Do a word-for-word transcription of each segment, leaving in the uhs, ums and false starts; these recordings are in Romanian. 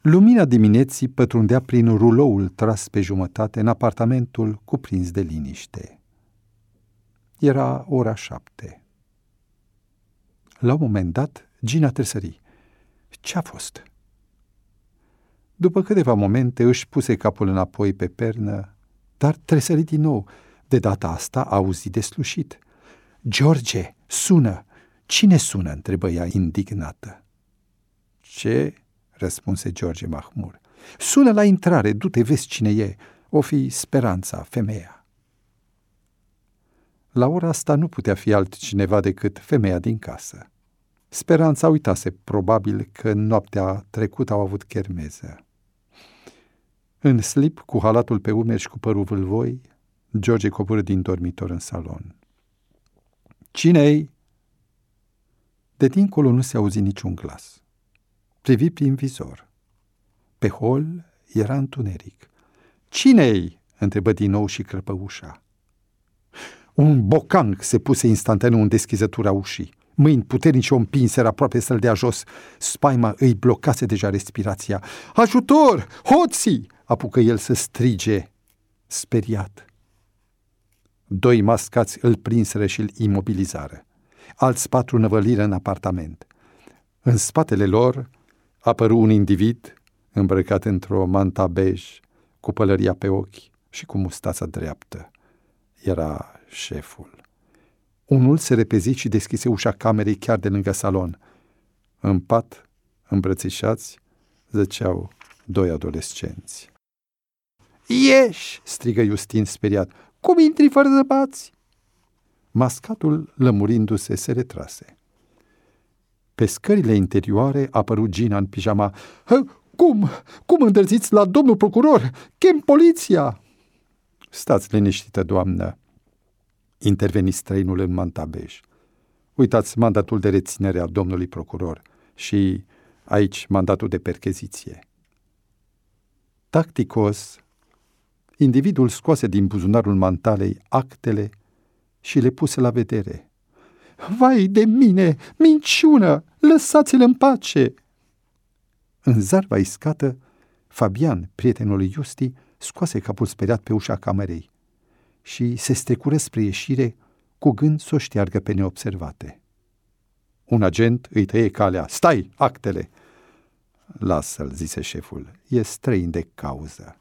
Lumina dimineții pătrundea prin ruloul tras pe jumătate în apartamentul cuprins de liniște. Era ora șapte. La un moment dat, Gina tresări. Ce-a fost? După câteva momente își puse capul înapoi pe pernă, dar tresări din nou. De data asta auzi deslușit. George, sună! Cine sună? Întrebă ea indignată. Ce? Răspunse George mahmur. Sună la intrare, du-te, vezi cine e. O fi Speranța, femeia. La ora asta nu putea fi altcineva decât femeia din casă. Speranța uitase probabil că noaptea trecută au avut chermeză. În slip, cu halatul pe umeri și cu părul vâlvoi, George coborâ din dormitor în salon. Cine-i? De dincolo nu se auzi niciun glas. Privi prin vizor. Pe hol era întuneric. Cine-i? Întrebă din nou și crăpă ușa. Un bocanc se puse instantaneu în deschizătura ușii. Mâini puternice o împinseră aproape să-l dea jos. Spaima îi blocase deja respirația. Ajutor! Hoții! Apucă el să strige, speriat. Doi mascați îl prinseră și îl imobilizară. Alți patru năvăliră în apartament. În spatele lor apăru un individ îmbrăcat într-o manta bej, cu pălăria pe ochi și cu mustața dreaptă. Era șeful. Unul se repezi și deschise ușa camerei chiar de lângă salon. În pat, îmbrățișați, zăceau doi adolescenți. Ieși! Strigă Justin speriat. Cum intri fără zăpați? Mascatul, lămurindu-se, se retrase. Pe scările interioare apăru Gina în pijama. Cum? Cum îndrăziți la domnul procuror? Chem poliția! Stați liniștită, doamnă, interveni străinul în manta bej. Uitați mandatul de reținere al domnului procuror și aici mandatul de percheziție. Tacticos, individul scoase din buzunarul mantalei actele și le puse la vedere. Vai de mine! Minciună! Lăsați-l în pace! În zarva iscată, Fabian, prietenul lui Justi, scoase capul speriat pe ușa camerei și se strecură spre ieșire cu gând să o șteargă pe neobservate. Un agent îi tăie calea. Stai, actele! Lasă-l, zise șeful, e străin de cauză.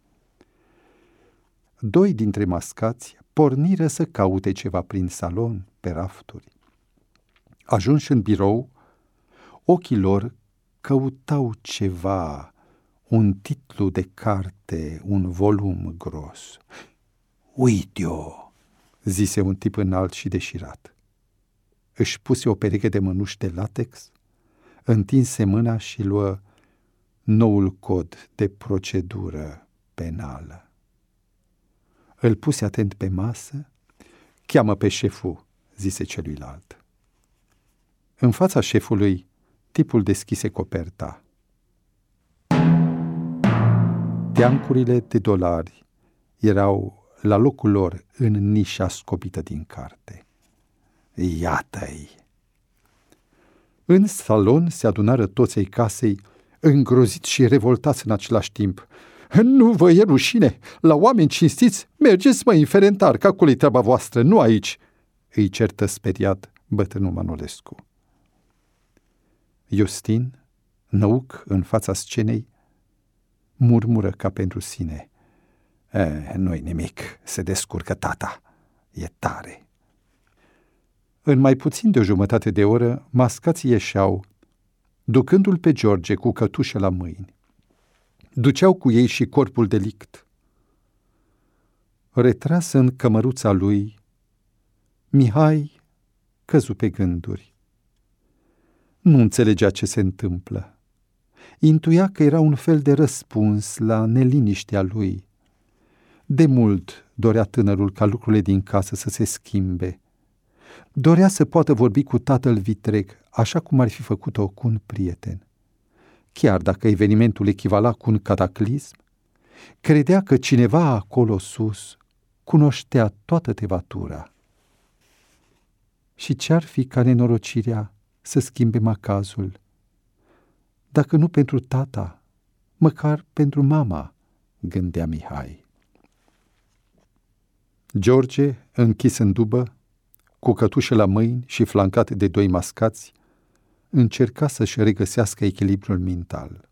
Doi dintre mascați porniră să caute ceva prin salon, pe rafturi. Ajunși în birou, ochii lor căutau ceva, un titlu de carte, un volum gros. Uite-o, zise un tip înalt și deșirat. Își puse o pereche de mănuși de latex, întinse mâna și luă noul cod de procedură penală. Îl puse atent pe masă. Cheamă pe șeful, zise celuilalt. În fața șefului, tipul deschise coperta. Teancurile de dolari erau la locul lor în nișa scopită din carte. Iată-i! În salon se adunară toți ai casei, îngroziți și revoltați în același timp. Nu vă e rușine? La oameni cinstiți? Mergeți, mă, inferentar, că acolo-i treaba voastră, nu aici!" îi certă speriat bătrânul Manolescu. Justin, năuc în fața scenei, murmură ca pentru sine. E, nu-i nimic, se descurcă tata, e tare. În mai puțin de o jumătate de oră, mascații ieșeau, ducându-l pe George cu cătușă la mâini. Duceau cu ei și corpul delict. Retras în cămăruța lui, Mihai căzu pe gânduri. Nu înțelegea ce se întâmplă. Intuia că era un fel de răspuns la neliniștea lui. De mult dorea tânărul ca lucrurile din casă să se schimbe. Dorea să poată vorbi cu tatăl vitreg, așa cum ar fi făcut-o cu un prieten. Chiar dacă evenimentul echivala cu un cataclism, credea că cineva acolo sus cunoștea toată tevatura. Și ce-ar fi ca nenorocirea să schimbe macazul, dacă nu pentru tata, Măcar pentru mama, gândea Mihai. George, închis în dubă, cu cătușă la mâini și flancat de doi mascați, încerca să-și regăsească echilibrul mental.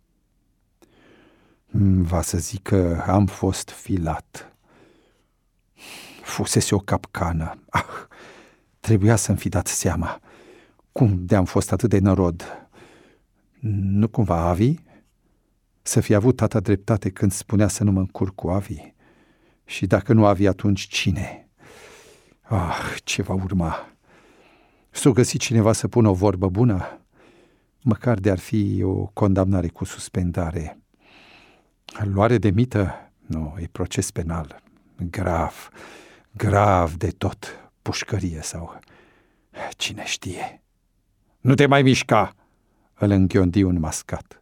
Va să zic că am fost filat. Fusese o capcană. Ah, trebuia să-mi fi dat seama. Cum de-am fost atât de nărod? Nu cumva Avi? Să fi avut tata dreptate când spunea să nu mă încurc cu Avi? Și dacă nu Avi, atunci cine? Ah, ce va urma? S-o găsi cineva să pună o vorbă bună? Măcar de-ar fi o condamnare cu suspendare. Luare de mită? Nu, e proces penal. Grav, grav de tot. Pușcărie sau... cine știe? Nu te mai mișca! Îl înghiondi un mascat.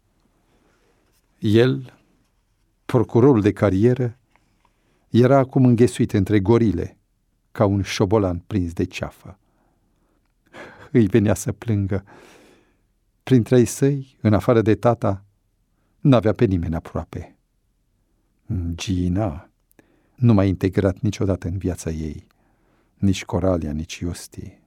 El, procurorul de carieră, era acum înghesuit între gorile, ca un șobolan prins de ceafă. Îi venea să plângă. Printre ei săi, în afară de tata, n-avea pe nimeni aproape. Gina nu m-a integrat niciodată în viața ei, nici Coralia, nici Iusti.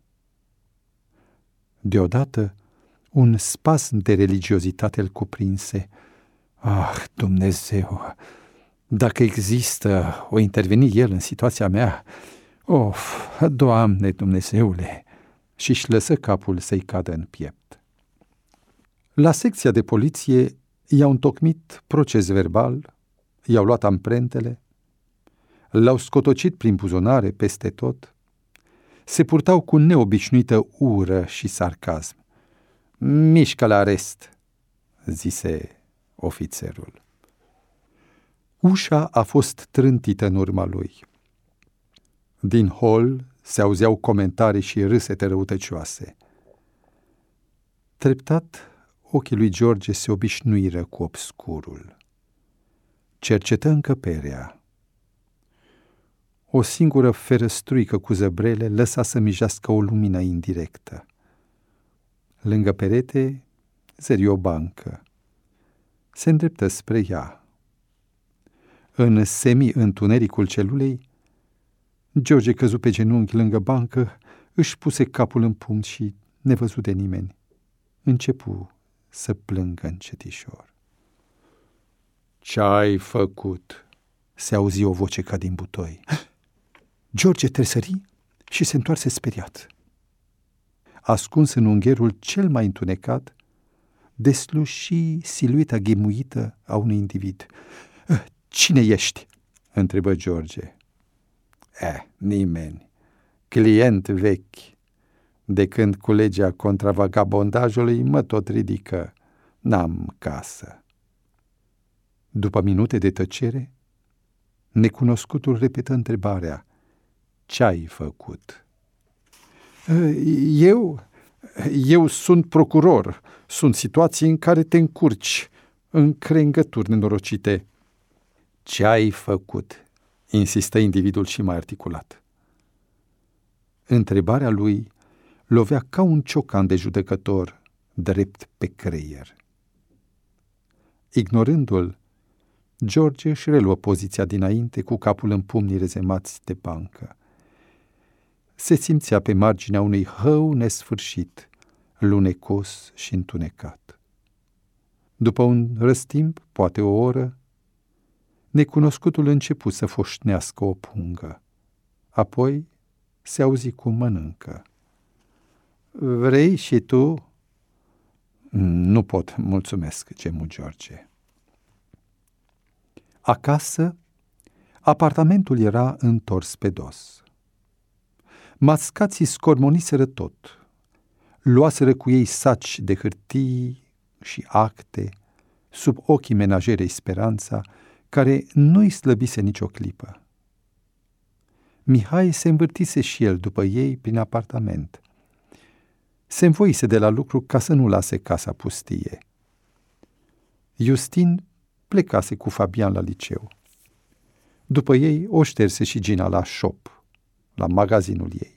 Deodată, un spasm de religiozitate îl cuprinse. Ah, Dumnezeu! Dacă există, o interveni El în situația mea. Of, Doamne Dumnezeule! Și-și lăsă capul să-i cadă în piept. La secția de poliție i-au întocmit proces verbal, i-au luat amprentele, l-au scotocit prin buzunare peste tot, se purtau cu neobișnuită ură și sarcasm. Mișcă la arest, zise ofițerul. Ușa a fost trântită în urma lui. Din hol se auzeau comentarii și râsete răutăcioase. Treptat, ochii lui George se obișnuiră cu obscurul. Cercetă încăperea. O singură ferăstruică cu zăbrele lăsa să mijească o lumină indirectă. Lângă perete zări o bancă. Se îndreptă spre ea. În semi-întunericul celulei, George căzu pe genunchi lângă bancă, își puse capul în pumn și, nevăzut de nimeni, începu să plângă încetișor. Ce-ai făcut?" se auzi o voce ca din butoi. George tresări și se întoarse speriat. Ascuns în ungherul cel mai întunecat, desluși silueta ghemuită a unui individ. Cine ești?" întrebă George. Eh, nimeni. Client vechi. De când cu legea contra vagabondajului mă tot ridică. N-am casă." După minute de tăcere, necunoscutul repetă întrebarea. Ce-ai făcut?" Eu? Eu sunt procuror. Sunt situații în care te încurci, în crengături nenorocite." Ce-ai făcut?" insistă individul și mai articulat. Întrebarea lui lovea ca un ciocan de judecător drept pe creier. Ignorându-l, George își reluă poziția dinainte cu capul în pumnii rezemați de bancă. Se simțea pe marginea unui hău nesfârșit, lunecos și întunecat. După un răstimp, poate o oră, necunoscutul începu să foșnească o pungă. Apoi se auzi cum mănâncă. Vrei și tu?" Nu pot, mulțumesc," gemu George. Acasă, apartamentul era întors pe dos. Mascații scormoniseră tot. Luaseră cu ei saci de hârtii și acte, sub ochii menajerei Speranța, care nu-i slăbise nicio clipă. Mihai se învârtise și el după ei prin apartament. Se învoise de la lucru ca să nu lase casa pustie. Justin plecase cu Fabian la liceu. După ei o șterse și Gina la shop, la magazinul ei.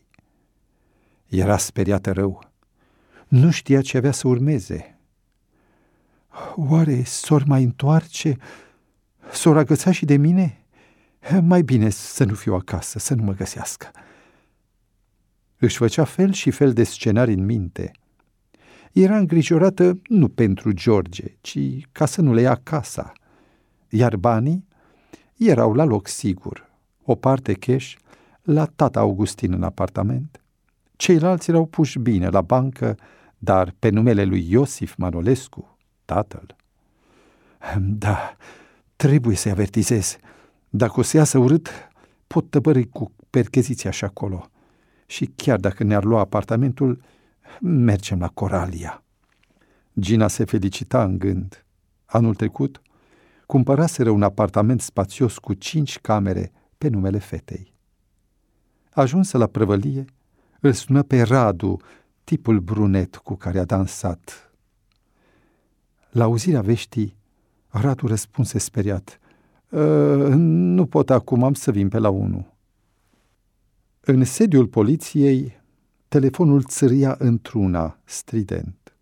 Era speriată rău. Nu știa ce avea să urmeze. Oare s-or mai întoarce? S-or agăța și de mine? Mai bine să nu fiu acasă, să nu mă găsească. Își făcea fel și fel de scenarii în minte. Era îngrijorată nu pentru George, ci ca să nu le ia casa. Iar banii erau la loc sigur. O parte cash la tata Augustin în apartament. Ceilalți erau puși bine la bancă, dar pe numele lui Iosif Manolescu, tatăl. Da, trebuie să-i avertizez. Dacă o să iasă urât, pot tăbări cu percheziția și acolo. Și chiar dacă ne-ar lua apartamentul, mergem la Coralia. Gina se felicita în gând. Anul trecut, cumpăraseră un apartament spațios cu cinci camere pe numele fetei. Ajunsă la prăvălie, îl sună pe Radu, tipul brunet cu care a dansat. La auzirea veștii, Radu răspunse speriat: Nu pot acum, am să vin pe la unu. În sediul poliției, telefonul țâria într-una, strident.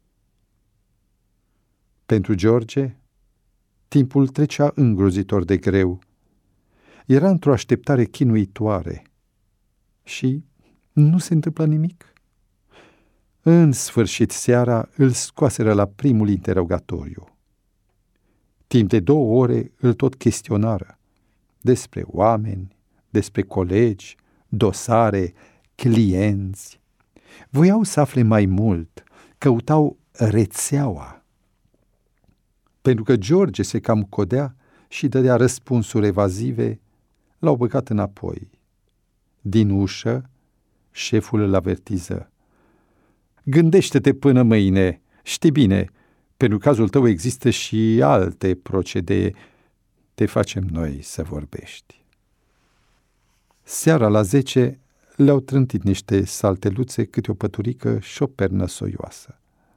Pentru George, timpul trecea îngrozitor de greu. Era într-o așteptare chinuitoare și nu se întâmpla nimic. În sfârșit seara îl scoaseră la primul interogatoriu. Timp de două ore îl tot chestionară despre oameni, despre colegi, dosare, clienți. Voiau să afle mai mult, căutau rețeaua. Pentru că George se cam codea și dădea răspunsuri evazive, l-au băgat înapoi. Din ușă, șeful îl avertiză: Gândește-te până mâine, știi bine, pentru cazul tău există și alte procedee, te facem noi să vorbești. Seara la zece le-au trântit niște salteluțe, câte o păturică și o pernă soioasă.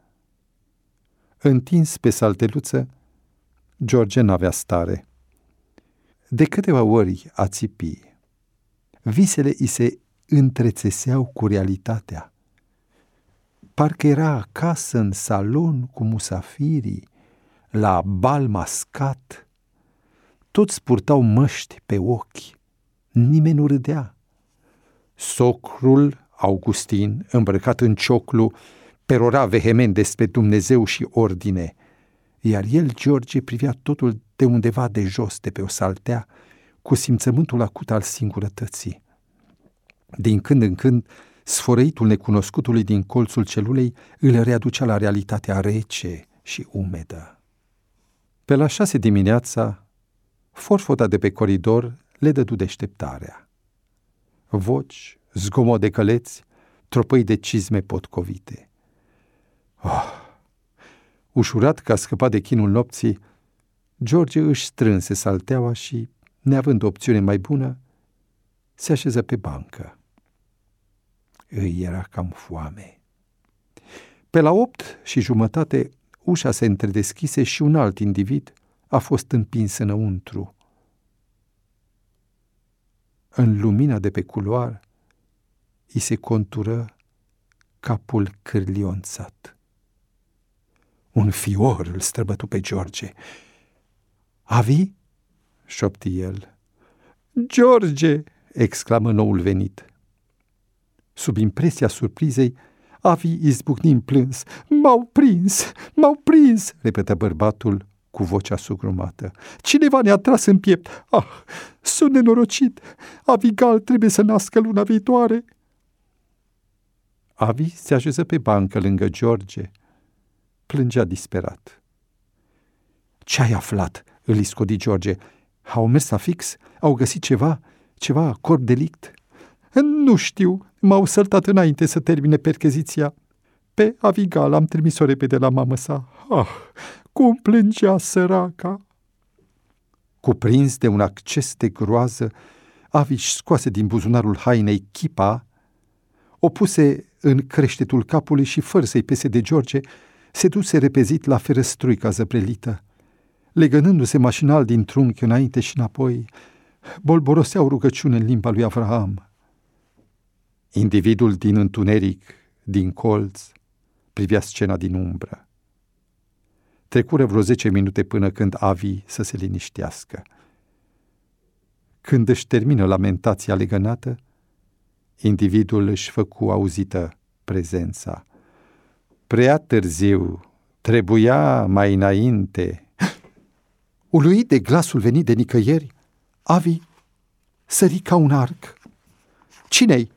Întins pe salteluță, George n-avea stare. De câteva ori a țipi. Visele i se întrețeseau cu realitatea. Parcă era acasă în salon cu musafirii, la bal mascat. Toți purtau măști pe ochi. Nimeni nu râdea. Socrul, Augustin, îmbrăcat în cioclu, perora vehement despre Dumnezeu și ordine, iar el, George, privea totul de undeva de jos, de pe o saltea, cu simțământul acut al singurătății. Din când în când, sfărăitul necunoscutului din colțul celulei îl readucea la realitatea rece și umedă. Pe la șase dimineața, forfota de pe coridor le dădu deșteptarea. Voci, zgomot de căleți, tropăi de cizme potcovite. Oh! Ușurat că a scăpat de chinul nopții, George își strânse salteaua și, neavând opțiune mai bună, se așeză pe bancă. Îi era cam foame. Pe la opt și jumătate, ușa se întredeschise și un alt individ a fost împins înăuntru. În lumina de pe culoar, i se contură capul cârlionțat. Un fior îl străbătu pe George. Avi? Șopti el. George! Exclamă noul venit. Sub impresia surprizei, Avi izbucni în plâns. M-au prins! M-au prins! Repetă bărbatul cu vocea sugrumată. Cineva ne-a tras în piept. Ah, sunt nenorocit! Avigal trebuie să nască luna viitoare. Avi se așeză pe bancă lângă George. Plângea disperat. Ce ai aflat? Îl iscodi George. Au mers la fix? Au găsit ceva? Ceva corp delict? Nu știu. M-au săltat înainte să termine percheziția. Pe Avigal am trimis-o repede la mamă sa. Ah, cum plângea săraca! Cuprins de un acces de groază, Avi își scoase din buzunarul hainei chipa, o puse în creștetul capului și, fără să-i pese de George, se duse repezit la ferăstruica zăprelită. Legănându-se mașinal din trunchi înainte și înapoi, bolboroseau rugăciune în limba lui Avraam. Individul din întuneric, din colț, privea scena din umbră. Trecură vreo zece minute până când Avi să se liniștească. Când își termină lamentația legănată, individul își făcu auzită prezența. Prea târziu, trebuia mai înainte. Uluit de glasul venit de nicăieri, Avi sări ca un arc. Cine-i?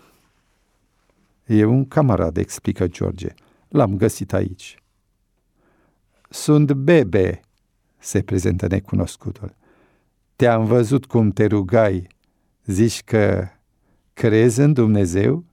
E un camarad, explică George. L-am găsit aici. Sunt Bebe, se prezentă necunoscutul. Te-am văzut cum te rugai. Zici că crezi în Dumnezeu?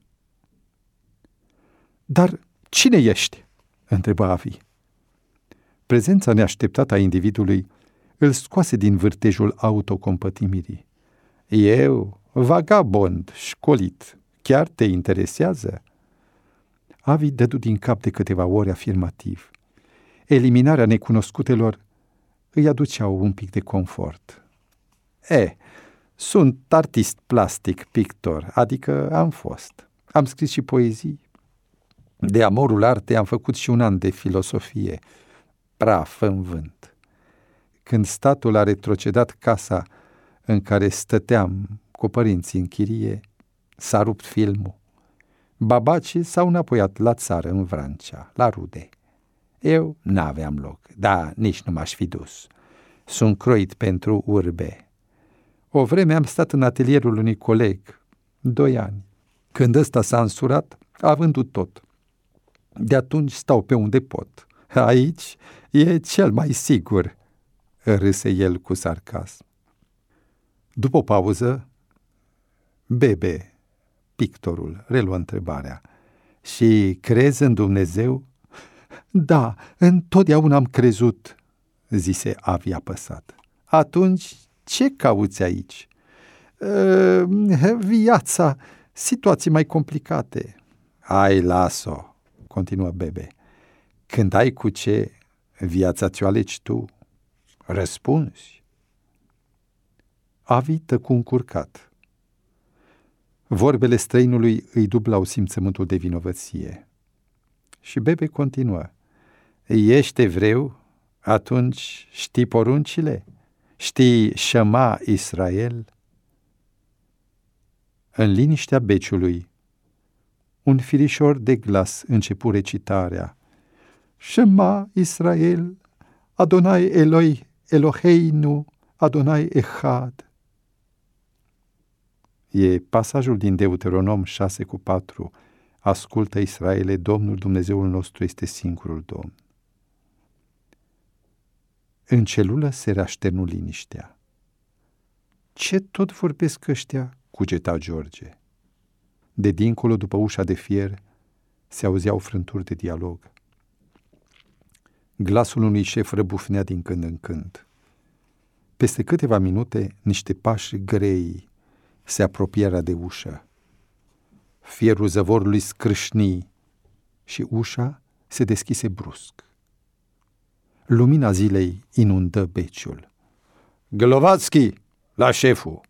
Dar cine ești? Întrebă Avi. Prezența neașteptată a individului îl scoase din vârtejul autocompătimirii. Eu, vagabond, școlit, chiar te interesează? Avi dădu din cap de câteva ori afirmativ. Eliminarea necunoscutelor îi aduceau un pic de confort. E, sunt artist plastic, pictor, adică am fost. Am scris și poezii. De amorul artei am făcut și un an de filosofie. Praf în vânt. Când statul a retrocedat casa în care stăteam cu părinții în chirie, s-a rupt filmul. Babacii s-au înapoiat la țară, în Vrancea, la rude. Eu n-aveam loc, dar nici nu m-aș fi dus. Sunt croit pentru urbe. O vreme am stat în atelierul unui coleg, doi ani. Când ăsta s-a însurat, a vândut tot. De atunci stau pe unde pot. Aici e cel mai sigur, râse el cu sarcasm. După o pauză, Bebe, pictorul, reluă întrebarea. Și crezi în Dumnezeu? Da, întotdeauna am crezut, zise Avi apăsat. Atunci, ce cauți aici? E, viața, situații mai complicate. Ai, las-o, continuă Bebe. Când ai cu ce, viața ți-o alegi tu. Răspunzi. Avi tăcu încurcat. Vorbele străinului îi dublau simțământul de vinovăție. Și Bebe continuă. Ești evreu? Atunci știi poruncile? Știi Shema Israel? În liniștea beciului, un firișor de glas începu recitarea. Shema Israel, Adonai Eloi Eloheinu, Adonai Echad. E pasajul din Deuteronom șase cu patru. Ascultă, Israele, Domnul Dumnezeul nostru este singurul Domn. În celulă se reașternu liniștea. Ce tot vorbesc ăștia? Cugeta George. De dincolo, după ușa de fier, se auzeau frânturi de dialog. Glasul unui șef răbufnea din când în când. Peste câteva minute, niște pași grei se apropieră de ușă. Fierul zăvorului scrâșni și ușa se deschise brusc. Lumina zilei inundă beciul. Glovatski, la șeful!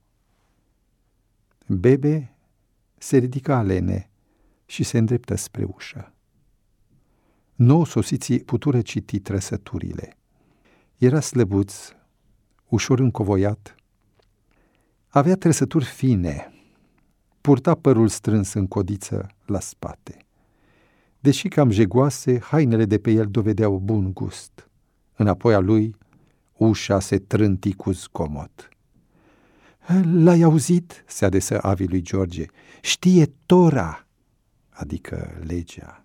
Bebe se ridică alene și se îndreptă spre ușă. Nou sosiții putură citi trăsăturile. Era slăbuț, ușor încovoiat. Avea trăsături fine. Purta părul strâns în codiță la spate. Deși cam jegoase, hainele de pe el dovedeau bun gust. Înapoi a lui, ușa se trânti cu zgomot. L-ai auzit? Se adresă Avi lui George. Știe Tora, adică legea.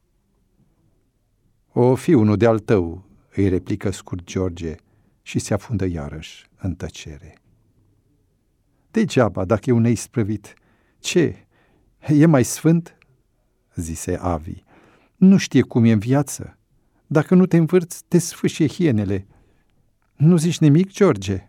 O fi unul de-al tău, îi replică scurt George și se afundă iarăși în tăcere. Degeaba, dacă e un neisprăvit. Ce? E mai sfânt? Zise Avi. Nu știe cum e în viață. Dacă nu te învârți, te sfâșie hienele. Nu zici nimic, George?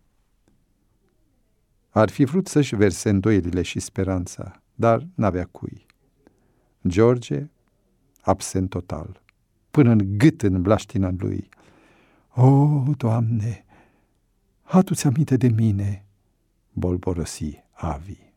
Ar fi vrut să-și verse îndoielile și speranța, dar n-avea cui. George, absent total, până în gât în blaștina lui. O, Doamne, adu-ți aminte de mine, bolborosi Avi.